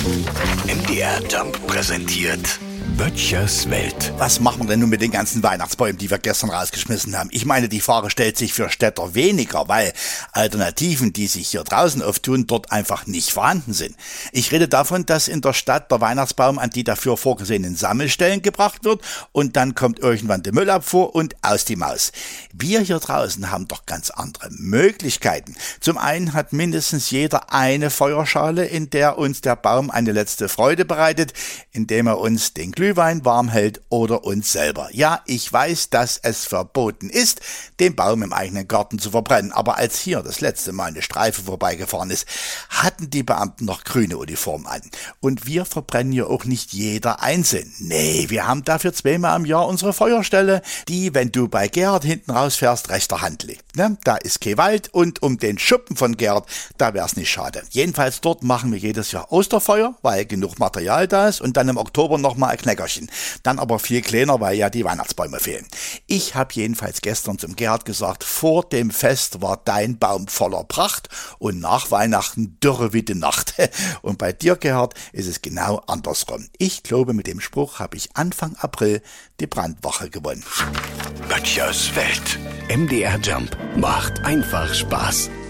MDR Jump präsentiert Böttchers Welt. Was machen wir denn nun mit den ganzen Weihnachtsbäumen, die wir gestern rausgeschmissen haben? Ich meine, die Frage stellt sich für Städter weniger, weil Alternativen, die sich hier draußen auftun, dort einfach nicht vorhanden sind. Ich rede davon, dass in der Stadt der Weihnachtsbaum an die dafür vorgesehenen Sammelstellen gebracht wird und dann kommt irgendwann die Müllabfuhr und aus die Maus. Wir hier draußen haben doch ganz andere Möglichkeiten. Zum einen hat mindestens jeder eine Feuerschale, in der uns der Baum eine letzte Freude bereitet, indem er uns den Glühwein warm hält oder uns selber. Ja, ich weiß, dass es verboten ist, den Baum im eigenen Garten zu verbrennen, aber als hier das letzte Mal eine Streife vorbeigefahren ist, hatten die Beamten noch grüne Uniform an. Und wir verbrennen ja auch nicht jeder einzeln. Nee, wir haben dafür zweimal im Jahr unsere Feuerstelle, die, wenn du bei Gerhard hinten rausfährst, rechter Hand liegt. Ne? Da ist kein Wald und um den Schuppen von Gerhard, da wär's nicht schade. Jedenfalls dort machen wir jedes Jahr Osterfeuer, weil genug Material da ist und dann im Oktober nochmal ein Knäckerchen. Dann aber viel kleiner, weil ja die Weihnachtsbäume fehlen. Ich habe jedenfalls gestern zum Gerhard gesagt, vor dem Fest war dein Baum voller Pracht und nach Weihnachten dürre wie die Nacht. Und bei dir, Gerhard, ist es genau andersrum. Ich glaube, mit dem Spruch habe ich Anfang April die Brandwache gewonnen. Böttchers Welt. MDR Jump macht einfach Spaß.